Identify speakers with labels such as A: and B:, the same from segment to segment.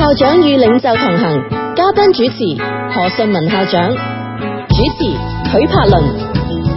A: 校長與領袖同行，嘉賓主持何順文校長，主持許柏倫。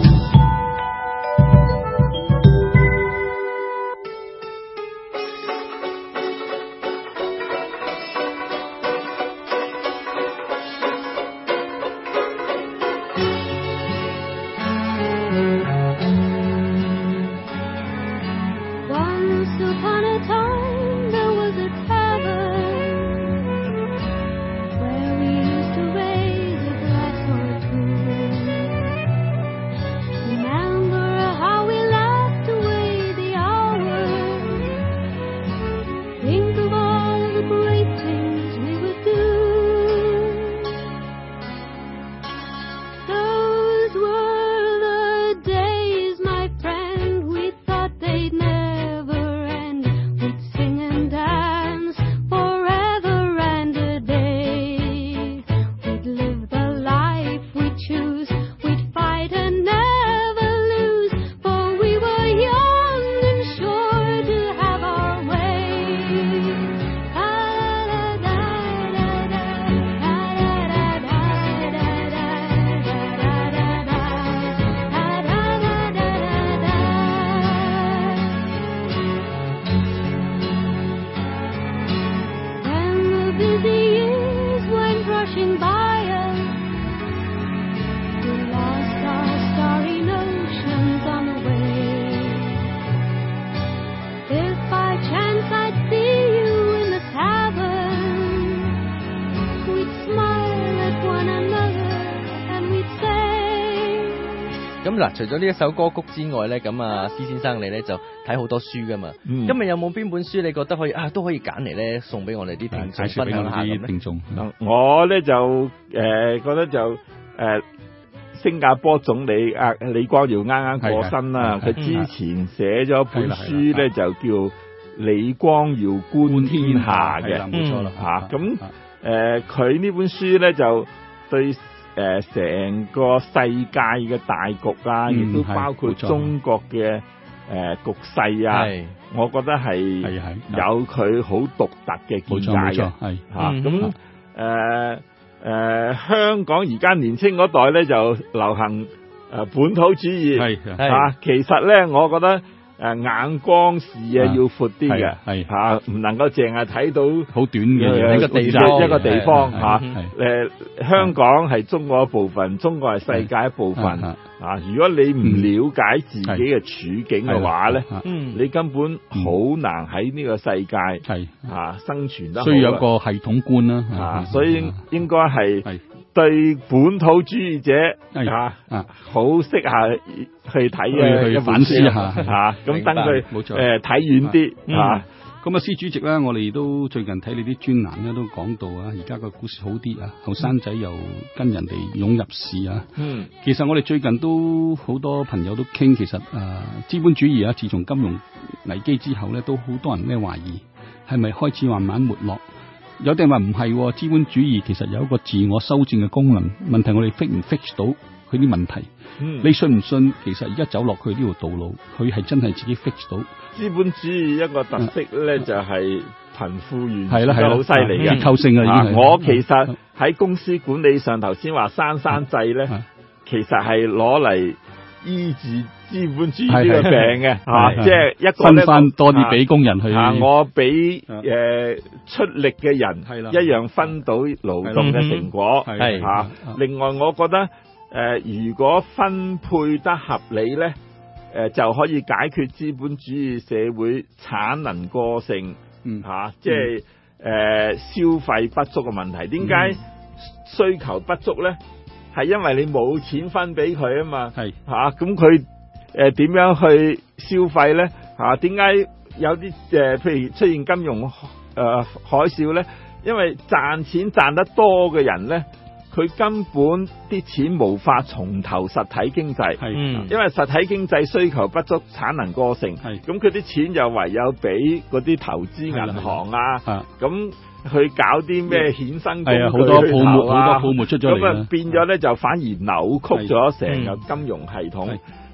B: 咁嗱，除咗呢一首歌曲之外咧，咁啊施先生你咧就睇好多書噶嘛。今日有冇邊本書你覺得可以都可以揀嚟咧送俾我哋啲聽眾分享下咁咧？
C: 我咧就覺得就新加坡總理李光耀啱啱過身啦，佢之前寫咗本書咧就叫李光耀觀天下嘅，冇錯啦嚇。咁佢呢本書咧就對成個世界嘅大局啊，亦都包括中國嘅局勢啊，我覺得係有佢好獨特嘅見解嘅，係咁香港而家年青嗰代咧就流行本土主義，其實咧我覺得眼光視野要闊啲嘅，係唔能夠淨係睇到好短嘅一個地方嚇。香港係中國一部分，中國係世界一部分如果你唔了解自己嘅處境嘅話咧，你根本好難喺呢個世界生存得好。需要有個系統觀啦，所以應該係對本土主義者好適合去睇嘅，去反思下咁等佢睇遠啲
D: 咁啊，施主席咧，我哋都最近睇你啲專欄咧，都講到而家個股市好啲後生仔又跟人哋湧入市其實我哋最近都好多朋友都傾，其實資本主義自從金融危機之後咧，都好多人懷疑係咪開始慢慢沒落。有啲人話唔係，資本主義其實有一個自我修正嘅功能。問題我哋 fix 唔 fix 到佢啲問題？你信唔信？其實而家走落去呢條道路，佢係真係自己 fix 到。
C: 資本主義一個特色咧，就係貧富懸殊都好犀利嘅結構性已經我其實喺公司管理上，頭先話生制咧，其實係攞嚟醫治資本主義呢個病嘅，即係一個分翻多啲俾工人去，我俾出力嘅人一樣分到勞動嘅成果，另外我覺得如果分配得合理咧，就可以解決資本主義社會產能過剩，即係消費不足嘅問題。點解需求不足咧？係因為你冇錢分俾佢啊嘛，咁佢點樣去消費咧？點解有啲譬如出現金融海嘯咧？因為賺錢賺得多嘅人咧，佢根本啲錢無法重投實體經濟，因為實體經濟需求不足，產能過剩，咁佢啲錢就唯有俾嗰啲投資銀行咁去搞啲咩衍生工具，好多泡沫出咗嚟，咁變咗咧就反而扭曲咗成個金融系統。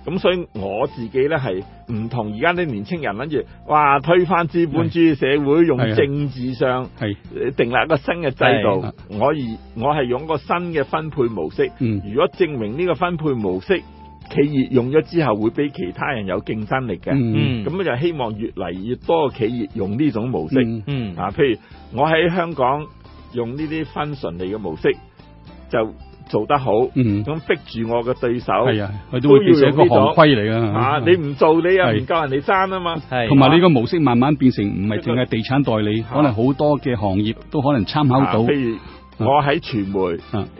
C: 咁所以我自己咧係唔同而家啲年青人諗住，哇推翻資本主義社會，用政治上訂立一個新嘅制度。我係用個新嘅分配模式。如果證明呢個分配模式企業用咗之後會比其他人有競爭力嘅，咁就希望越嚟越多嘅企業用呢種模式。譬如我喺香港用呢啲分純利嘅模式就做得好，咁逼住我嘅對手，
D: 佢都會變成一個行規嚟㗎。
C: 你唔做你又唔夠人哋爭啊嘛。
D: 同埋你個模式慢慢變成唔係淨係地產代理，可能好多嘅行業都可能參考到。
C: 譬如我喺傳媒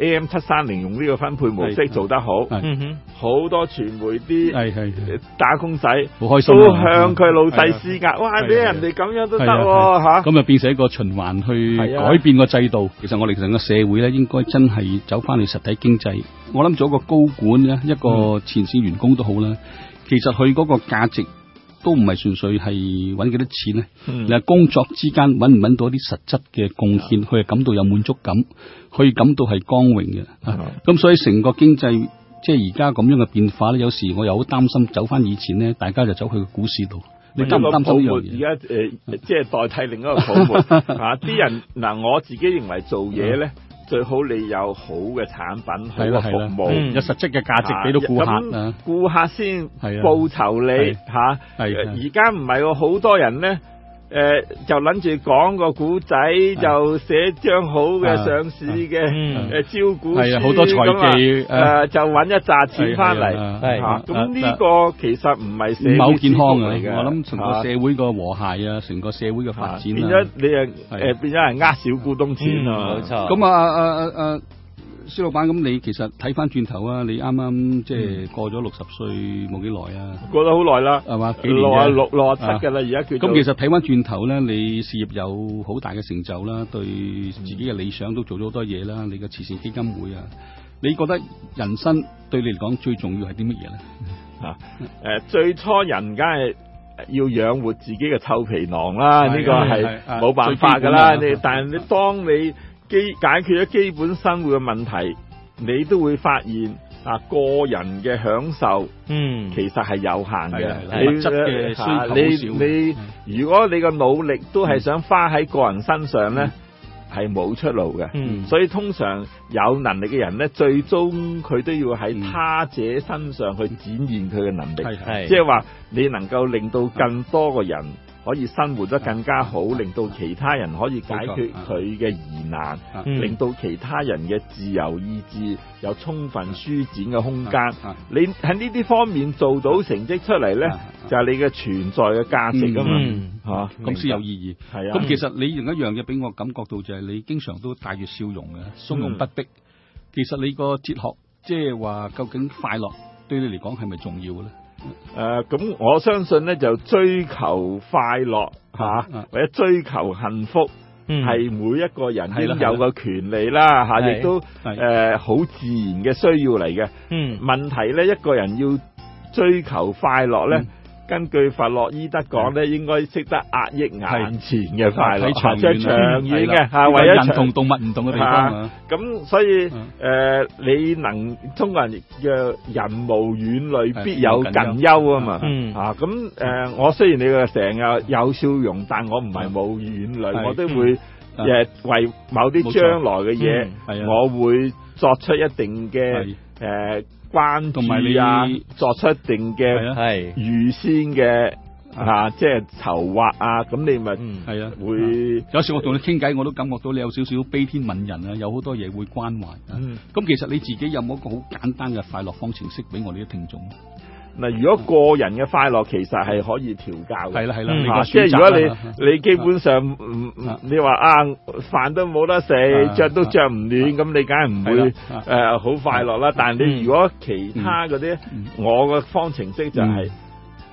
C: AM730用呢個分配模式做得好，好多傳媒啲打工仔
D: 好開心，
C: 都向佢老細施壓。哇！你人哋咁樣都得喎嚇，
D: 咁就變成一個循環去改變個制度。其實我哋成個社會咧，應該真係走翻去實體經濟。我諗做一個高管咧，一個前線員工都好啦。其實佢嗰個價值都唔係純粹係揾幾多錢咧，你係工作之間揾唔揾到一啲實質嘅貢獻，佢係感到有滿足感，佢感到係光榮嘅。咁所以成個經濟即係而家咁樣嘅變化咧，有時我又好擔心走翻以前咧，大家就走去個股市度。你擔唔擔心呢樣嘢？
C: 而家即係代替另一個泡沫啲人嗱，我自己認為做嘢咧。最好你有好嘅產品，好嘅服務，
D: 有實質嘅價值俾到顧客，
C: 顧客先報酬你嚇。而家唔係喎，好多人咧就諗住講個古仔，就寫張好嘅上市嘅招股書，
D: 好多財技
C: 就揾一紮錢翻嚟。咁呢個其實唔係社會，
D: 唔係好健康嘅。我諗成個社會個和諧啊，成個社會嘅發展
C: 變咗你變咗係小股東錢啊！
B: 冇錯。
D: 咁施老闆，咁你其實睇翻轉頭啊，你啱啱即係過咗60歲冇幾耐啊？
C: 過咗好耐啦，
D: 係嘛
C: ？66、67㗎啦，而家叫。
D: 咁其實睇翻轉頭咧，你事業有好大嘅成就啦，對自己嘅理想都做咗好多嘢啦。你嘅慈善基金會啊，你覺得人生對你嚟講最重要係啲乜嘢咧？
C: 最初人梗係要養活自己嘅臭皮囊啦，呢個係冇辦法㗎啦。但係當你解決咗基本生活嘅問題，你都會發現個人嘅享受，其實係有限嘅。
D: 物質嘅需求
C: 你如果你個努力都係想花喺個人身上咧，係冇出路嘅。所以通常有能力嘅人咧，最終佢都要喺他者身上去展現佢嘅能力。即係話你能夠令到更多個人可以生活得更加好，令到其他人可以解決佢嘅疑難，令到其他人嘅自由意志有充分舒展嘅空間。你喺呢啲方面做到成績出嚟咧，就係你嘅存在嘅價值啊嘛，
D: 咁先有意義。係啊，咁其實你另一樣嘢俾我感覺到就係你經常都帶住笑容嘅，從容不迫。其實你個哲學即係話，究竟快樂對你嚟講係咪重要嘅咧？
C: 咁我相信咧，就追求快樂或者追求幸福，係每一個人應有嘅權利啦，亦都好自然嘅需要嚟嘅。問題咧，一個人要追求快樂咧，根據弗洛伊德講咧，應該識得壓抑眼前嘅快樂，長遠嘅，為咗
D: 人同動物唔同嘅地方。
C: 咁所以你中國人嘅人無遠慮，必有近憂啊嘛。咁我雖然你成日有笑容，但我唔係冇遠慮，我都會為某啲將來嘅嘢，我會作出一定嘅關注啊，作出一定嘅預先嘅即係籌劃啊，咁你咪會
D: 有時我同你傾偈，我都感覺到你有少少悲天憫人啊，有好多嘢會關懷。咁其實你自己有冇一個好簡單嘅快樂方程式俾我哋啲聽眾？
C: 嗱，如果個人嘅快樂其實係可以調教嘅，
D: 係啦，
C: 即係如果你基本上你話飯都冇得食，着都着唔暖，咁你梗係唔會好快樂啦。但係你如果其他嗰啲，我嘅方程式就係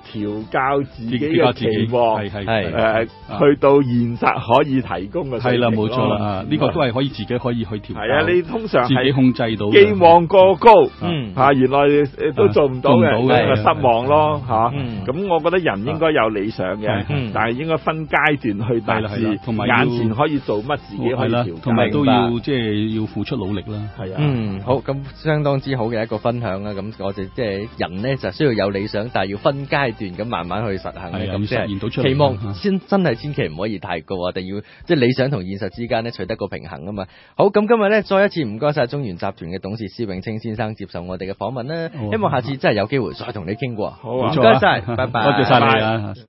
C: 調教自己嘅期望，去到現實可以提供嘅。
D: 係啦，冇錯啦，呢個都係可以自己可以去調。
C: 係啊，你通常
D: 自己控制到。
C: 寄望過高，原來都做唔到嘅，失望咯，咁我覺得人應該有理想嘅，但係應該分階段去達至，同埋眼前可以做乜自己可以調，
D: 同埋都要即係要付出努力啦。
C: 係啊，
B: 好，咁相當之好嘅一個分享啦。咁我哋即係人咧就需要有理想，但係要分階段咁慢慢去實行嘅。咁
D: 實現到出嚟，
B: 期望真係千祈唔可以太高啊！一定要即係理想同現實之間咧取得個平衡啊嘛。好，咁今日咧再一次唔該晒中原集團嘅董事施永青先生接受我哋嘅訪問啦。希望下次真係有機會再同你傾過。
C: 好啊，
B: 唔該晒，拜拜。
D: 多謝晒你啊！